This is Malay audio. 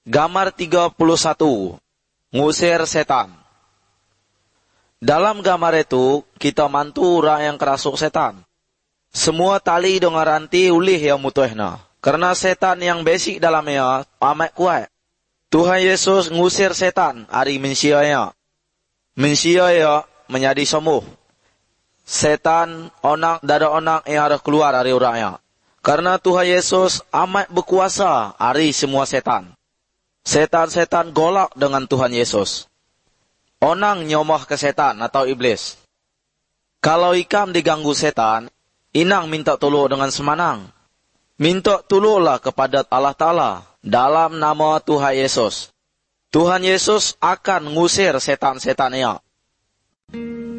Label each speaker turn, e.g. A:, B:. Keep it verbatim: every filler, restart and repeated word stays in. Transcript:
A: Gambar tiga puluh satu. Ngusir setan. Dalam gambar itu, kita mantu orang yang kerasuk setan. Semua tali dengan ranti ulih yang mutuhna. Karena setan yang basic dalamnya amat kuat. Tuhan Yesus ngusir setan hari mensianya. Mensianya menjadi sembuh. Setan onak dari onak yang harus keluar dari orangnya. Karena Tuhan Yesus amat berkuasa hari semua setan. Setan-setan golak dengan Tuhan Yesus. Onang nyomah ke setan atau iblis. Kalau ikam diganggu setan, inang minta tolong dengan semanang. Minta tolonglah kepada Allah Ta'ala dalam nama Tuhan Yesus. Tuhan Yesus akan ngusir setan-setannya.